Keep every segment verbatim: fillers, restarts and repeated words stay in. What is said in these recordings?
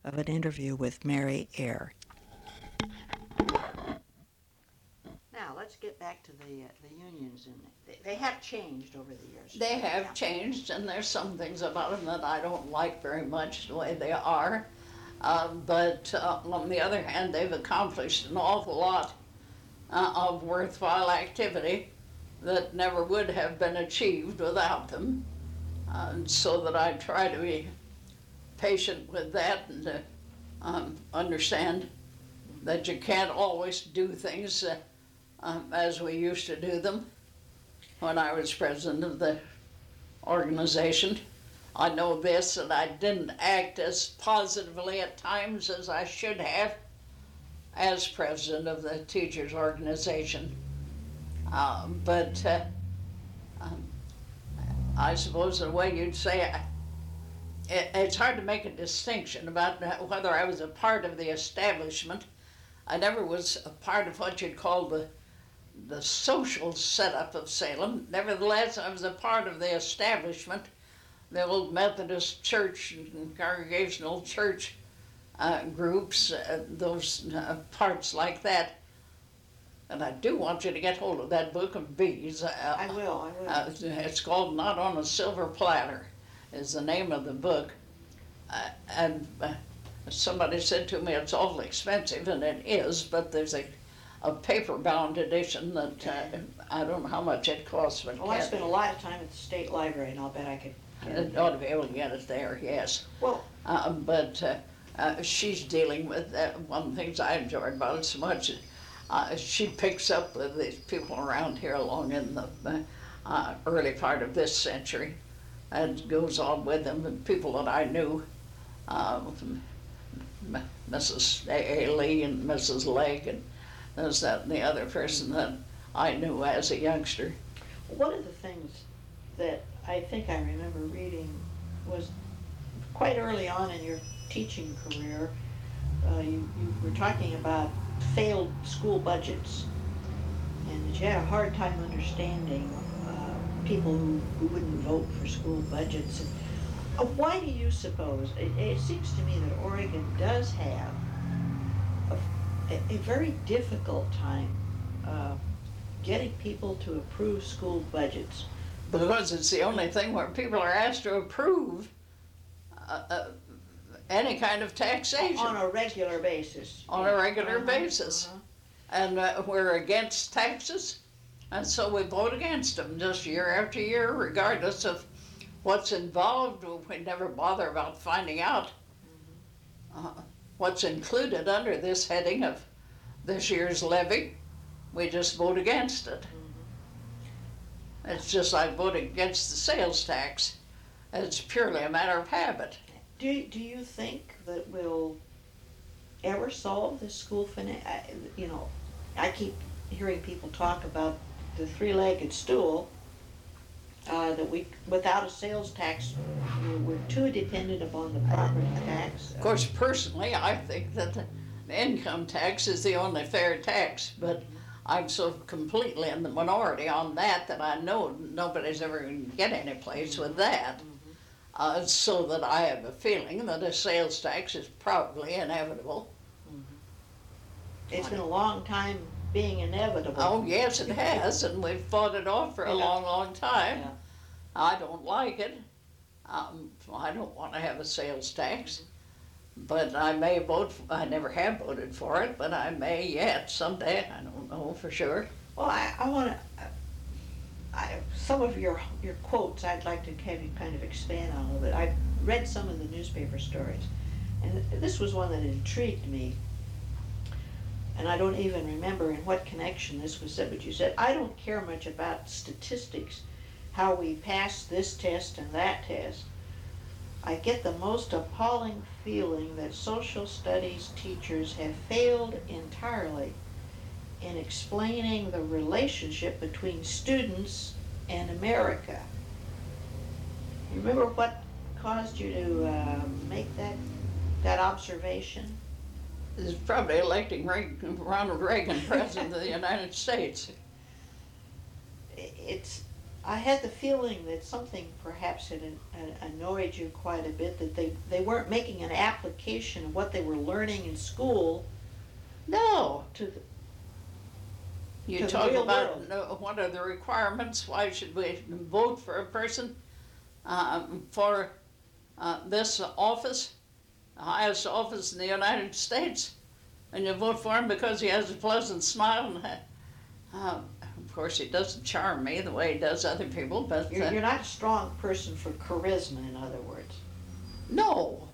of an interview with Mary Eyre. Now, let's get back to the, uh, the unions. And they, they have changed over the years. They have Yeah. changed, and there's some things about them that I don't like very much, the way they are. Uh, but uh, on the other hand, they've accomplished an awful lot uh, of worthwhile activity that never would have been achieved without them. Uh, so that I try to be patient with that and to um, understand that you can't always do things uh, um, as we used to do them. When I was president of the organization, I know this, that I didn't act as positively at times as I should have as president of the teachers' organization. Uh, but uh, um, I suppose the way you'd say it, it, it's hard to make a distinction about whether I was a part of the establishment. I never was a part of what you'd call the the social setup of Salem. Nevertheless, I was a part of the establishment, the old Methodist church and Congregational church uh, groups, uh, those uh, parts like that. And I do want you to get hold of that book of bees. Uh, I will, I will. Uh, it's called Not on a Silver Platter, is the name of the book. Uh, and uh, somebody said to me it's awfully expensive, and it is, but there's a a paper-bound edition that uh, I don't know how much it costs. But Well, I spent a lot of time at the state library, and I'll bet I could get it. I ought to be able to get it there, yes. Well, Uh, but uh, uh, she's dealing with uh, one of the things I enjoyed about it so much. Uh, she picks up with these people around here along in the uh, early part of this century and goes on with them, and people that I knew, uh, Missus A. A. Lee and Missus Legg, and there's that and the other person that I knew as a youngster. one of the things that I think I remember reading was quite early on in your teaching career, uh, you, you were talking about failed school budgets, and that you had a hard time understanding uh, people who, who wouldn't vote for school budgets. And, uh, why do you suppose, it, it seems to me that Oregon does have a, a very difficult time uh, getting people to approve school budgets? Because it's the only thing where people are asked to approve uh, uh, any kind of taxation. On a regular basis. On a regular Uh-huh, basis. uh-huh. And uh, we're against taxes, and so we vote against them just year after year, regardless of what's involved. We never bother about finding out uh, what's included under this heading of this year's levy. We just vote against it. It's just like voting against the sales tax. It's purely a matter of habit. Do, do you think that we'll ever solve this school finance? You know, I keep hearing people talk about the three-legged stool, uh, that we, without a sales tax, we're, we're too dependent upon the property tax. Of course, personally, I think that the income tax is the only fair tax, but I'm so completely in the minority on that that I know nobody's ever going to get any place with that. Uh, so that I have a feeling that a sales tax is probably inevitable. It's been a long time being inevitable. Oh, yes, it has, and we've fought it off for a Yeah. long, long time. Yeah. I don't like it. Um, I don't want to have a sales tax, but I may vote, for, I never have voted for it, but I may yet someday. I don't know for sure. Well, I, I want to, I, some of your, your quotes, I'd like to have you kind of expand on a little bit. I read some of the newspaper stories, and this was one that intrigued me. And I don't even remember in what connection this was said, but you said, I don't care much about statistics, how we pass this test and that test. I get the most appalling feeling that social studies teachers have failed entirely in explaining the relationship between students and America. You remember what caused you to uh, make that, that observation? It's probably electing Reagan, Ronald Reagan president of the United States. It's, I had the feeling that something perhaps had an- an- annoyed you quite a bit, that they, they weren't making an application of what they were learning in school No, to the, you To the talk real about world. no, what are the requirements, why should we vote for a person um, for uh, this office, the highest office in the United States, and you vote for him because he has a pleasant smile, and uh, of course he doesn't charm me the way he does other people, but you're, uh, you're not a strong person for charisma, in other words. no.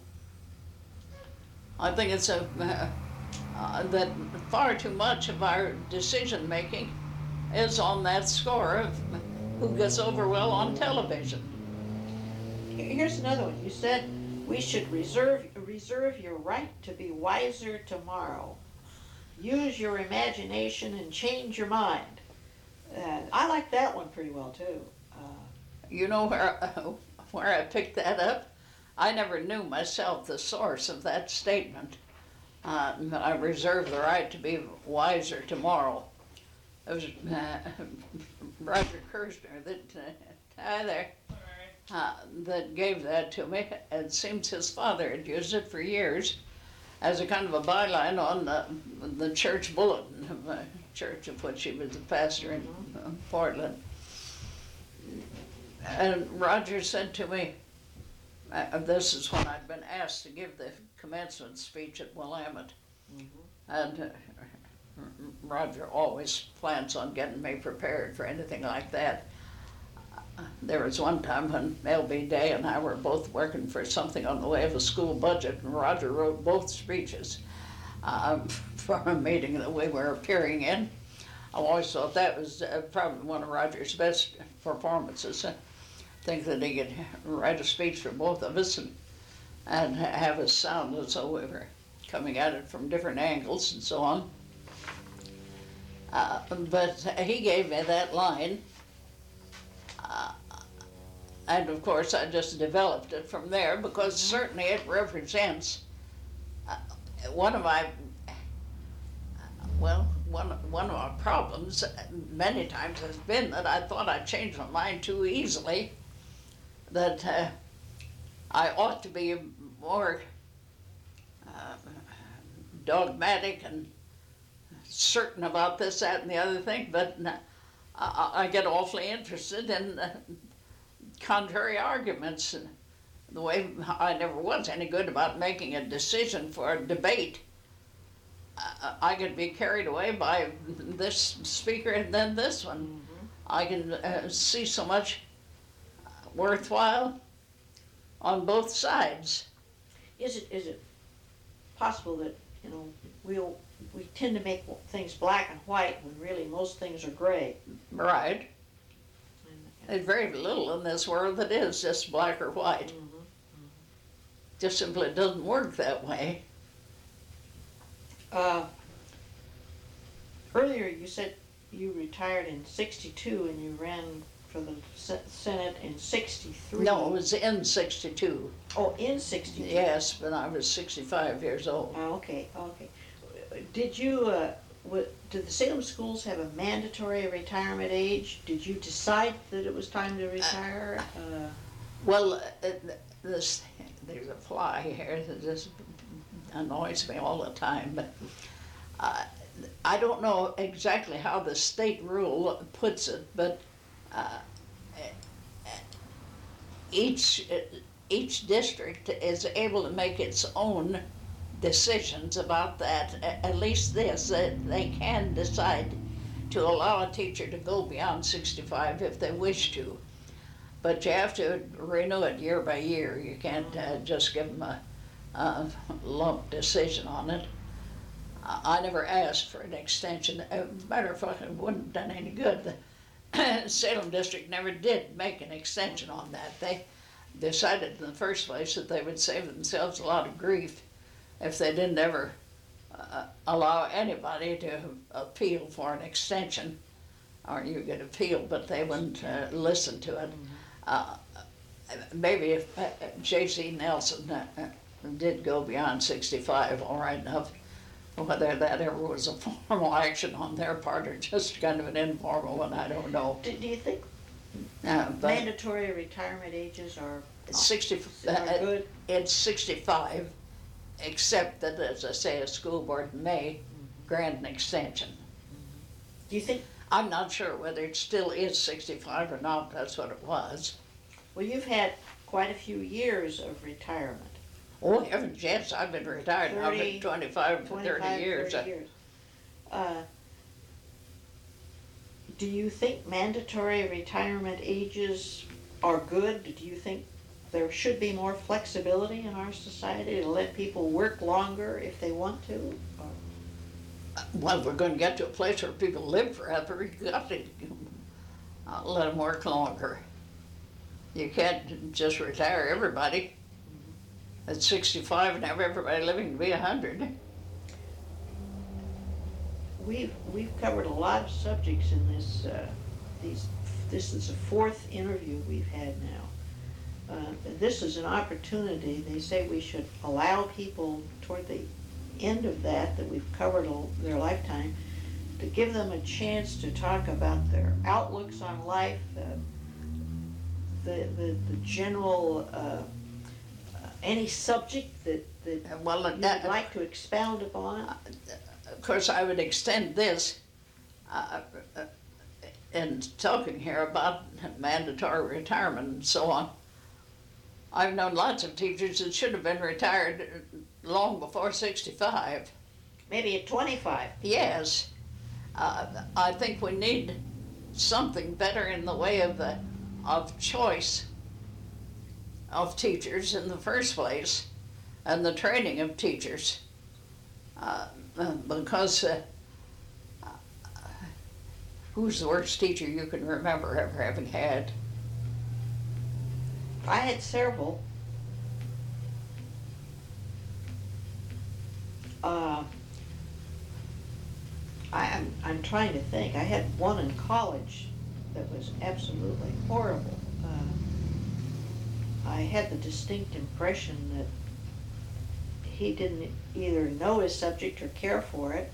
I think it's a, uh, uh, that far too much of our decision-making is on that score of who gets over well on television. Here- Here's another one. You said we should reserve, reserve your right to be wiser tomorrow. Use your imagination and change your mind. Uh, I like that one pretty well too. Uh, You know where, where I picked that up? I never knew myself the source of that statement. Uh, I reserve the right to be wiser tomorrow. It was uh, Roger Kirshner that, uh, hi there, uh, that gave that to me. It seems his father had used it for years as a kind of a byline on the, the church bulletin of a church of which he was a pastor in uh, Portland. And Roger said to me, uh, this is when I'd been asked to give the commencement speech at Willamette. And uh, Roger always plans on getting me prepared for anything like that. Uh, There was one time when L B Day and I were both working for something on the way of a school budget, and Roger wrote both speeches um, for a meeting that we were appearing in. I always thought that was uh, probably one of Roger's best performances. I think that he could write a speech for both of us and, and have us sound as though we were coming at it from different angles and so on. Uh, but he gave me that line, uh, and of course I just developed it from there, because certainly it represents uh, one of my, well, one, one of my problems many times has been that I thought I changed my mind too easily, that uh, I ought to be more uh, dogmatic and certain about this, that, and the other thing, but I, I get awfully interested in uh, contrary arguments. The way I never was any good about making a decision for a debate, I, I could be carried away by this speaker and then this one. mm-hmm. I can uh, see so much worthwhile on both sides. Is it is it possible that, you know, we'll we tend to make things black and white when really most things are gray? Right. And, There's very little in this world that is just black or white. Mhm. Just simply doesn't work that way. Uh, earlier you said you retired in sixty-two and you ran for the Se- Senate in sixty-three. No, it was in sixty-two. Oh, in sixty-two. Yes, but I was sixty-five years old. Oh, okay, okay. Did you, uh, wa- did the Salem schools have a mandatory retirement age? Did you decide that it was time to retire? Uh, Well, uh, this, there's a fly here that just annoys me all the time, but uh, I don't know exactly how the state rule puts it, but uh, each, each district is able to make its own decisions about that. A- At least this, that they can decide to allow a teacher to go beyond sixty-five if they wish to. But you have to renew it year by year. You can't uh, just give them a, a lump decision on it. I I never asked for an extension. As a matter of fact, it wouldn't have done any good. The Salem district never did make an extension on that. They decided in the first place that they would save themselves a lot of grief if they didn't ever uh, allow anybody to appeal for an extension. Or you could appeal, but they wouldn't uh, listen to it. Uh, maybe if uh, J C Nelson uh, uh, did go beyond sixty-five, all right enough. Whether that ever was a formal action on their part or just kind of an informal one, I don't know. do, do you think Uh, but Mandatory retirement ages are, sixty, are uh, good. it's sixty-five, except that, as I say, a school board may grant an extension. Do you think, I'm not sure whether it still is sixty-five or not, that's what it was. well, you've had quite a few years of retirement. Oh heavens, yes, I've been retired now for thirty, twenty-five, thirty twenty-five, years. thirty years. Uh, Do you think mandatory retirement ages are good? Do you think there should be more flexibility in our society to let people work longer if they want to? Or- Well, if we're gonna get to a place where people live forever, you got to uh, let them work longer. You can't just retire everybody at sixty-five and have everybody living to be a hundred. We've, we've covered a lot of subjects in this, uh, these, this is the fourth interview we've had now. Uh, this is an opportunity, they say we should allow people toward the end of that, that we've covered all their lifetime, to give them a chance to talk about their outlooks on life, uh, the, the, the general, uh, uh, any subject that, that Uh, Well, you'd that, like to expound upon. of course, I would extend this, uh, uh, in talking here about mandatory retirement and so on. I've known lots of teachers that should have been retired long before sixty-five. Maybe at twenty-five. Yes, uh, I think we need something better in the way of the, of choice of teachers in the first place, and the training of teachers. Uh, because uh, who's the worst teacher you can remember ever having had? I had several. Uh, I, I'm, I'm trying to think. I had one in college that was absolutely horrible. Uh, I had the distinct impression that he didn't either know his subject or care for it.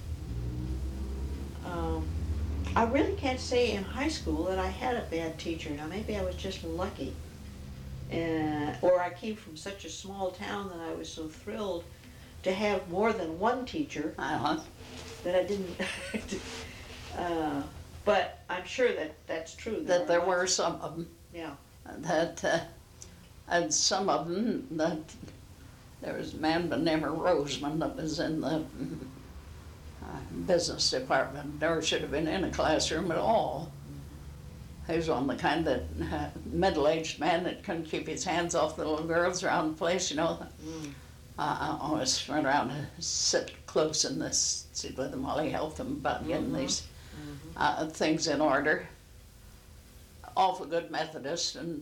Um, I really can't say in high school that I had a bad teacher. Now, maybe I was just lucky. Uh, or I came from such a small town that I was so thrilled to have more than one teacher Uh-huh. that I didn't. uh, but I'm sure that that's true. That there are were lots- some of them Yeah. that, uh, and some of them that, there was a man by the name of Roseman that was in the uh, business department, never should have been in a classroom at all. He was one of the kind that, uh, middle-aged man that couldn't keep his hands off the little girls around the place, you know. Mm. Uh, I always went around and sit close in this, sit with them while he helped them about getting Mhm. these Mhm. uh, things in order. Awful good Methodist and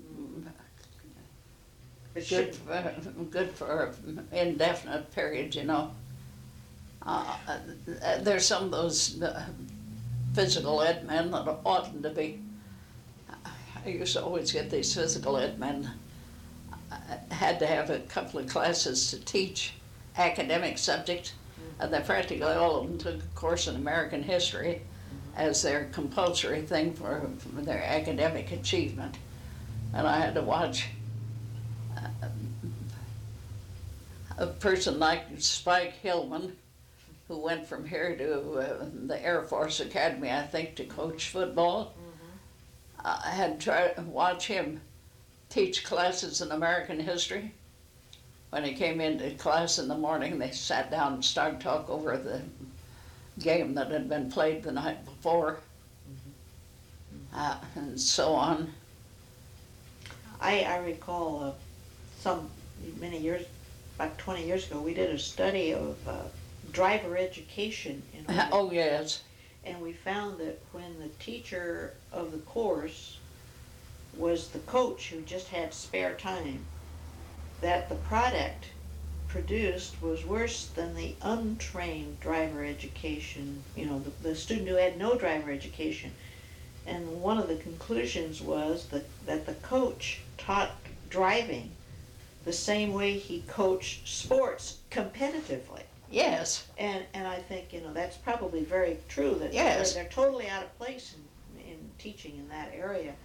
It good should. for, good for indefinite period, you know. Uh, uh, there's some of those uh, physical ed men that oughtn't to be. I used to always get these physical ed men uh, had to have a couple of classes to teach academic subjects, and they practically all of them took a course in American history as their compulsory thing for, for their academic achievement. And I had to watch uh, a person like Spike Hillman, who went from here to uh, the Air Force Academy, I think, to coach football. I had to try to watch him teach classes in American history. When he came into class in the morning, they sat down and started to talk over the game that had been played the night before, uh, and so on. I, I recall uh, some, many years, about twenty years ago, we did a study of uh, driver education in Oregon. Oh, yes. And we found that when the teacher of the course was the coach who just had spare time, that the product produced was worse than the untrained driver education, you know, the, the student who had no driver education. And one of the conclusions was that, that the coach taught driving the same way he coached sports competitively. Yes. And, and I think, you know, that's probably very true, that Yes. they're, they're totally out of place in, in teaching in that area.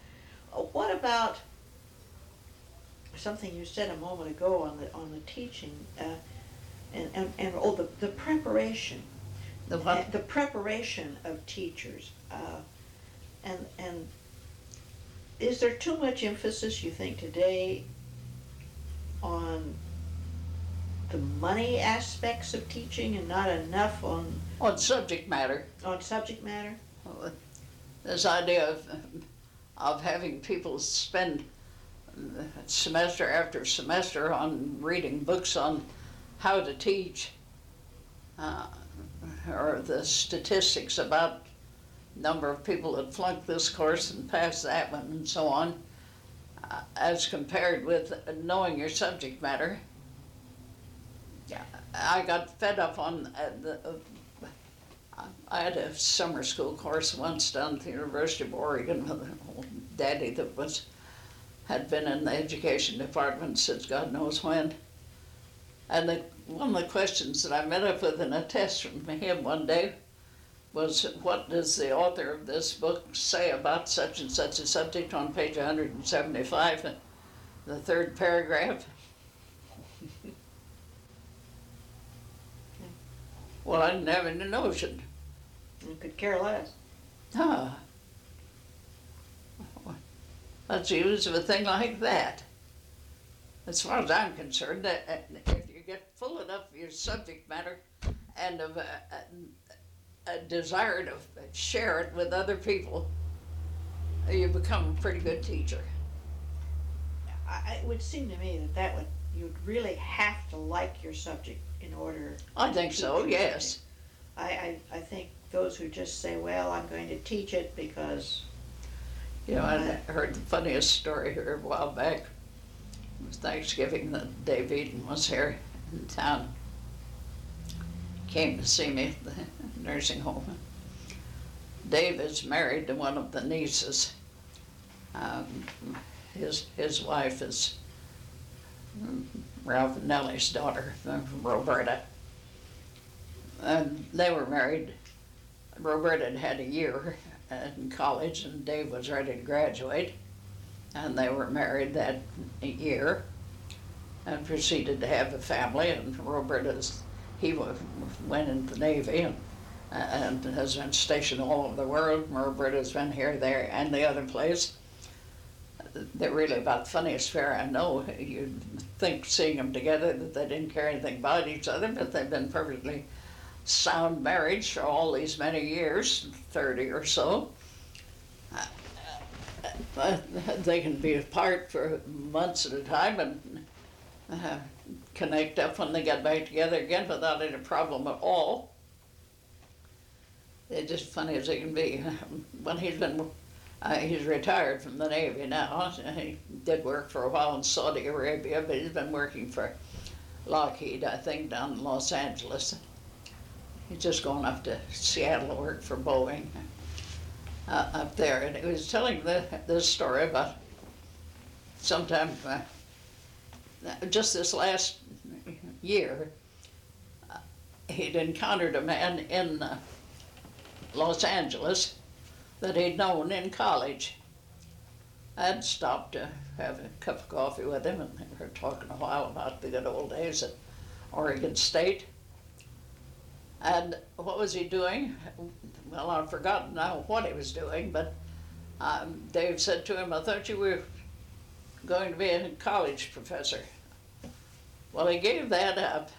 Uh, What about something you said a moment ago on the, on the teaching, uh, and, and, and, oh, the, the preparation. The what? Uh, The preparation of teachers, uh, and, and is there too much emphasis, you think, today on the money aspects of teaching and not enough on, On subject matter. on subject matter? This idea of, of having people spend semester after semester on reading books on how to teach, uh, or the statistics about number of people that flunked this course and passed that one and so on, uh, as compared with knowing your subject matter. Yeah, I got fed up on uh, the. Uh, I had a summer school course once down at the University of Oregon with an old daddy that was had been in the education department since God knows when. And the, one of the questions that I met up with in a test from him one day was, what does the author of this book say about such and such a subject on page one hundred seventy-five, the third paragraph? Well, I didn't have any notion. You could care less. Ah. What's the use of a thing like that? As far as I'm concerned, that, uh, if you get full enough of your subject matter and of a, a, a desire to share it with other people, you become a pretty good teacher. I, it would seem to me that that would, you'd really have to like your subject in order. I think to so, teach your yes. subject. I, I, I think those who just say, well, I'm going to teach it because. You know, I heard the funniest story here a while back. It was Thanksgiving that Dave Eden was here in town. Came to see me at the nursing home. Dave is married to one of the nieces. Um, his his wife is Ralph and Nellie's daughter, Roberta. And they were married. Roberta had had a year in college and Dave was ready to graduate, and they were married that year and proceeded to have a family. And Roberta's, he went into the Navy and, and has been stationed all over the world. Roberta's been here, there, and the other place. They're really about the funniest pair I know. You'd think, seeing them together, that they didn't care anything about each other, but they've been perfectly sound marriage for all these many years, thirty or so. Uh, they can be apart for months at a time and uh, connect up when they get back together again without any problem at all. They're just funny as they can be. When he's been, uh, he's retired from the Navy now. He did work for a while in Saudi Arabia, but he's been working for Lockheed, I think, down in Los Angeles. He's just going up to Seattle to work for Boeing uh, up there. And he was telling the, this story about sometime, uh, just this last year, uh, he'd encountered a man in uh, Los Angeles that he'd known in college. I'd stopped to have a cup of coffee with him, and they were talking a while about the good old days at Oregon State. And what was he doing? Well, I've forgotten now what he was doing, but um, Dave said to him, I thought you were going to be a college professor. Well, he gave that up.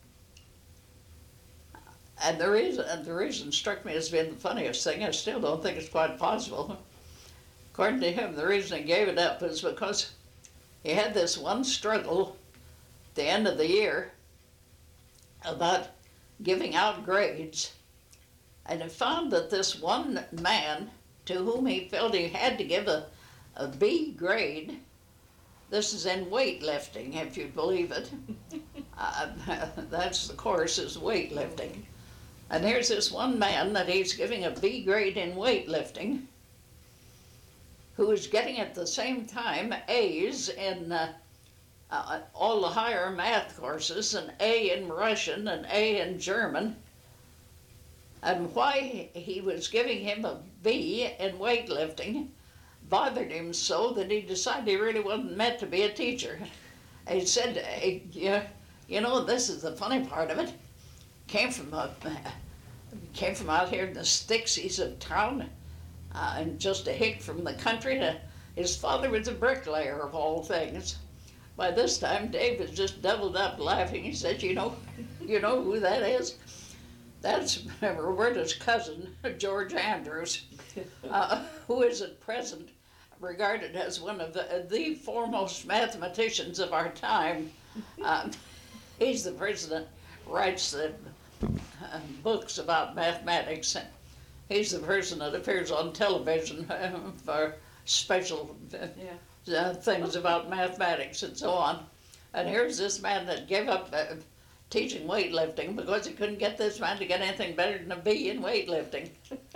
And the reason, and the reason struck me as being the funniest thing, I still don't think it's quite possible. According to him, the reason he gave it up was because he had this one struggle at the end of the year about giving out grades, and he found that this one man to whom he felt he had to give a, a B grade, this is in weightlifting, if you believe it. uh, that's the course, is weightlifting. And here's this one man that he's giving a B grade in weightlifting, who is getting at the same time A's in uh, Uh, all the higher math courses, an A in Russian, an A in German, and why he was giving him a B in weightlifting, bothered him so that he decided he really wasn't meant to be a teacher. He said, hey, yeah, you know, this is the funny part of it. Came from a, came from out here in the Stixies of town, uh, and just a hick from the country. To, his father was a bricklayer of all things. By this time, Dave was just doubled up laughing. He said, you know, you know who that is? That's Roberta's cousin, George Andrews, uh, who is at present regarded as one of the, the foremost mathematicians of our time. Uh, he's the person that writes the uh, books about mathematics. He's the person that appears on television uh, for special uh, Yeah. uh, things about mathematics and so on. And here's this man that gave up uh, teaching weightlifting because he couldn't get this man to get anything better than a B in weightlifting.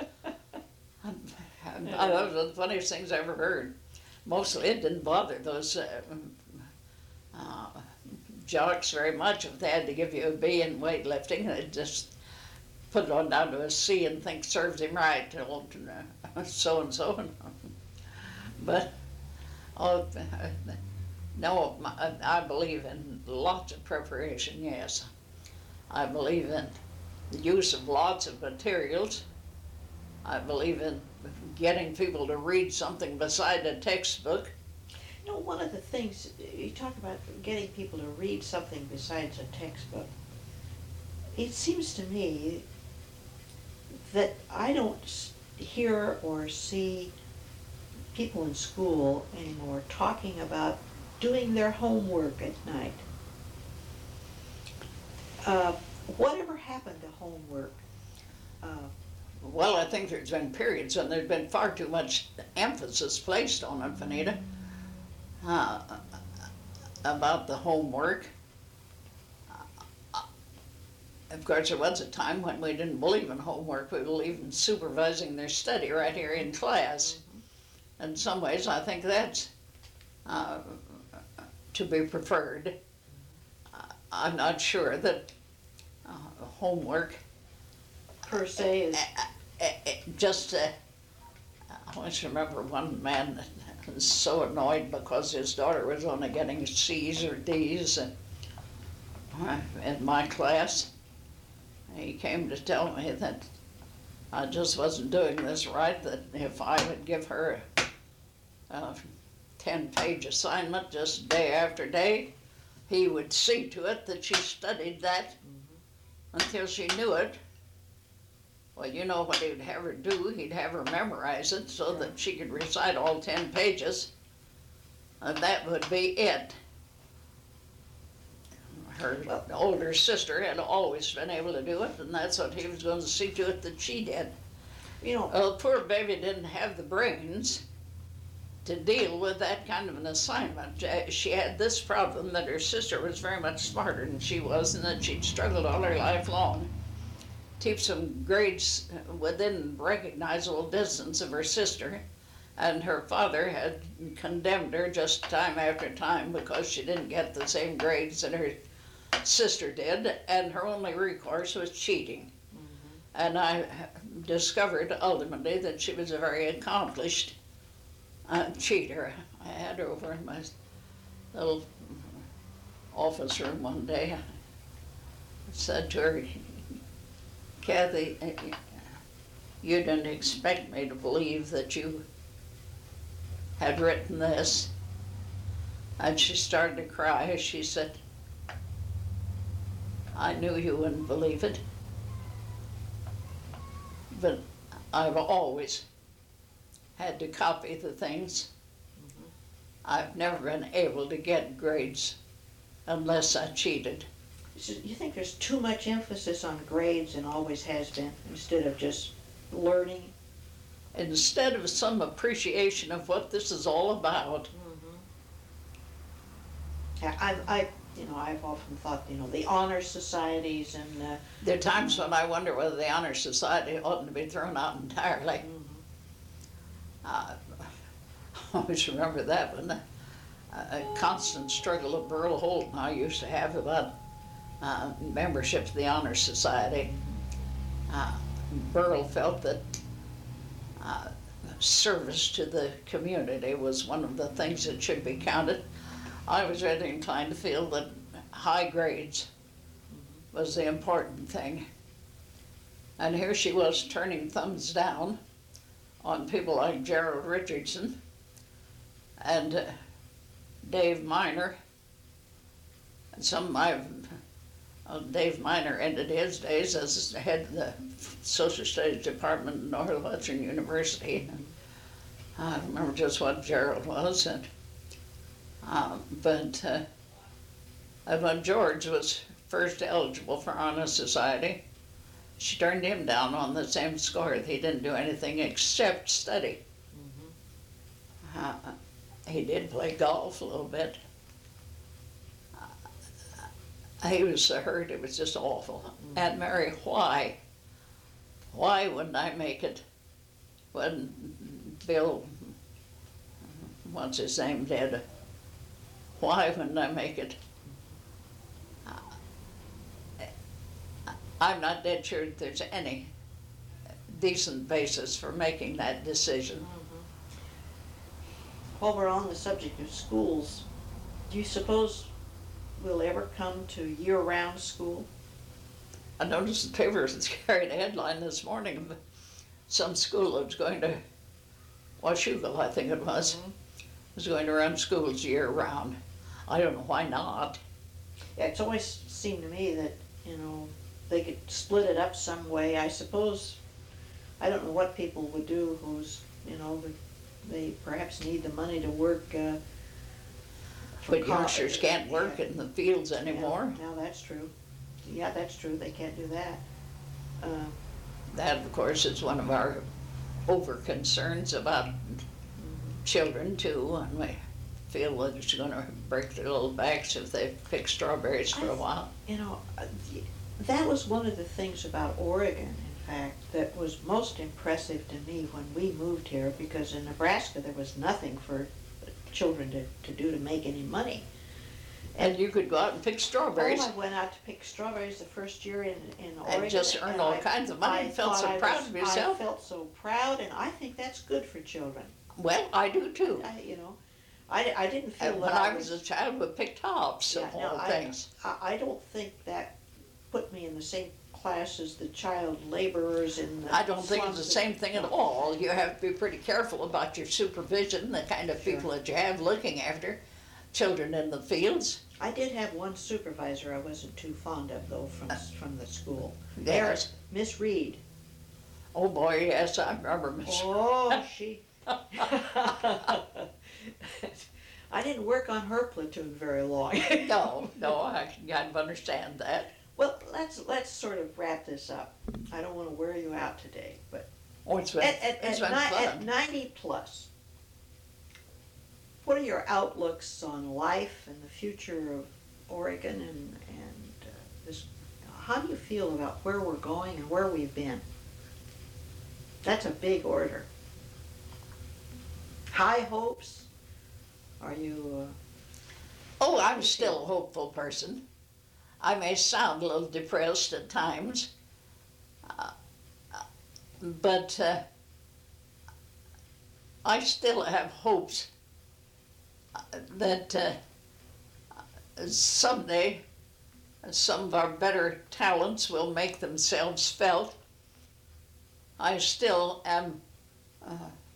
And I thought it was one of the funniest things I ever heard. Mostly it didn't bother those uh, uh, jocks very much if they had to give you a B in weightlifting. They'd just put it on down to a C and think serves him right, so and so. But oh, no, I believe in lots of preparation, yes. I believe in the use of lots of materials. I believe in getting people to read something beside a textbook. You know, one of the things, you talk about getting people to read something besides a textbook. It seems to me that I don't s- hear or see people in school anymore talking about doing their homework at night. Uh, whatever happened to homework? Uh, Well, I think there's been periods when there's been far too much emphasis placed on it, Vanita, uh, about the homework. Of course, there was a time when we didn't believe in homework. We believed in supervising their study right here in class. In some ways, I think that's uh, to be preferred. I'm not sure that uh, homework per se is, Uh, uh, just, uh, I always remember one man that was so annoyed because his daughter was only getting C's or D's in, in my class. He came to tell me that I just wasn't doing this right, that if I would give her a, a ten-page assignment just day after day, he would see to it that she studied that until she knew it. Well, you know what he'd have her do? He'd have her memorize it so that she could recite all ten pages, and that would be it. Her older sister had always been able to do it, and that's what he was going to see to it that she did. you know, Well, poor baby didn't have the brains to deal with that kind of an assignment. Uh, She had this problem, that her sister was very much smarter than she was, and that she'd struggled all her life long to keep some grades within recognizable distance of her sister. And her father had condemned her just time after time because she didn't get the same grades that her sister did, and her only recourse was cheating. And I discovered ultimately that she was a very accomplished uh, cheater. I had her over in my little office room one day. I said to her, Kathy, you didn't expect me to believe that you had written this. And she started to cry. She said, I knew you wouldn't believe it, but I've always had to copy the things. I've never been able to get grades unless I cheated. so you think there's too much emphasis on grades and always has been, instead of just learning? Instead of some appreciation of what this is all about. Yeah, I, I, you know, I've often thought, you know, the honor societies and, uh, There are times when I wonder whether the Honor Society oughtn't to be thrown out entirely. Uh, I always remember that one. A, a constant struggle that Burl Holt and I used to have about uh, membership of the Honor Society. Uh, Burl felt that uh, service to the community was one of the things that should be counted. I was rather inclined to feel that high grades was the important thing. And here she was turning thumbs down on people like Gerald Richardson and uh, Dave Miner. And some of my, uh, Dave Miner ended his days as the head of the Social Studies Department at Northwestern University. And I don't remember just what Gerald was. And, um, but uh, and when George was first eligible for Honor Society, she turned him down on the same score that he didn't do anything except study. Mm-hmm. uh, he did play golf a little bit. Uh, he was so hurt, it was just awful. Mm-hmm. And Mary, why? Why wouldn't I make it when Bill, what's his name, did? Why wouldn't I make it? I'm not dead sure that there's any decent basis for making that decision. Mm-hmm. While we're on the subject of schools, do you suppose we'll ever come to year-round school? I noticed the paper carried a headline this morning of some school that was going to, Washougal, I think it was, mm-hmm. was going to run schools year-round. I don't know why not. Yeah, it's always seemed to me that, you know, they could split it up some way. I suppose, I don't know what people would do who's, you know, they perhaps need the money to work. Uh, but youngsters can't work yeah. in the fields anymore. Yeah, no, that's true. Yeah, that's true. They can't do that. Uh, that, of course, is one of our over concerns about mm-hmm. children, too, and we feel that it's going to break their little backs if they pick strawberries for I, a while. You know, uh, that was one of the things about Oregon, in fact, that was most impressive to me when we moved here, because in Nebraska there was nothing for children to, to do to make any money. And, and you could go out and pick strawberries. Oh, I went out to pick strawberries the first year in, in Oregon. And just earn all I, kinds of money I and felt so proud was, of yourself. I felt so proud, and I think that's good for children. Well, I do too. I, you know, I, I didn't feel and that when I I was, was a child, we picked tops yeah, of all no, things. I, I don't think that put me in the same class as the child laborers in the I don't think it's the slums same that- thing at all. You have to be pretty careful about your supervision, the kind of Sure. people that you have looking after children in the fields. I did have one supervisor I wasn't too fond of, though, from, from the school. Yes. Miss Reed. Oh boy, yes, I remember Miss Oh, she. I didn't work on her platoon very long. No, no, I can kind of understand that. Well, let's let's sort of wrap this up. I don't want to wear you out today, but Oh, it's been, at, at, it's at, been ni- fun. at ninety plus, what are your outlooks on life and the future of Oregon and and uh, this? How do you feel about where we're going and where we've been? That's a big order. High hopes? Are you? Uh, Oh, I'm still a hopeful person. I may sound a little depressed at times, uh, but uh, I still have hopes that uh, someday some of our better talents will make themselves felt. I still am, uh,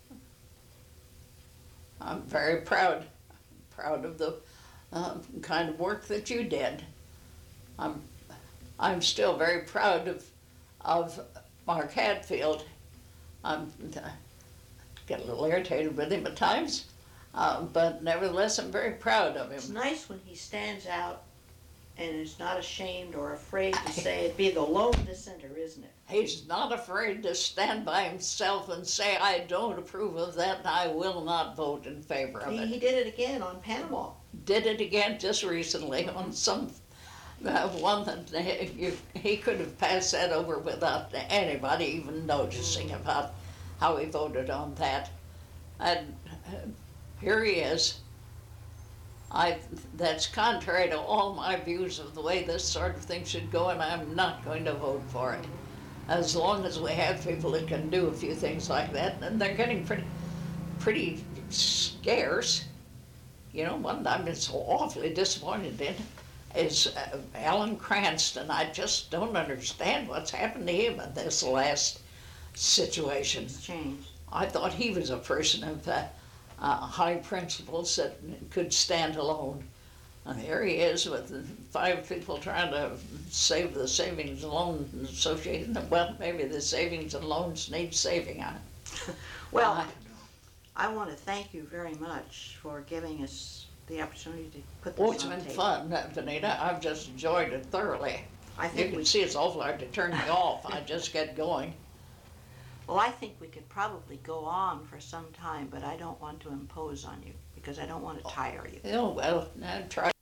I'm very proud, proud of the uh, kind of work that you did. I'm, I'm still very proud of, of Mark Hadfield. I'm, I get a little irritated with him at times, uh, but nevertheless I'm very proud of him. It's nice when he stands out and is not ashamed or afraid to say it, be the lone dissenter, isn't it? He's not afraid to stand by himself and say, I don't approve of that and I will not vote in favor of He, it. he did it again on Panama. Did it again just recently on some uh, one that he, you, he could have passed that over without anybody even noticing about how he voted on that. And uh, here he is. I, that's contrary to all my views of the way this sort of thing should go, and I'm not going to vote for it. as long as we have people that can do a few things like that, and they're getting pretty, pretty scarce. You know, one I've been so awfully disappointed in is uh, Alan Cranston. I just don't understand what's happened to him in this last situation. It's changed. I thought he was a person of uh, uh, high principles that could stand alone. And here he is with five people trying to save the savings and loan associated. Well, maybe the savings and loans need saving on it. Well, I- I want to thank you very much for giving us the opportunity to put this Oh, it's on been tape. fun, uh, Vanita. I've just enjoyed it thoroughly. I You think can we, see it's awful hard to turn me off. I just get going. well, I think we could probably go on for some time, but I don't want to impose on you because I don't want to tire you. Oh, well, now try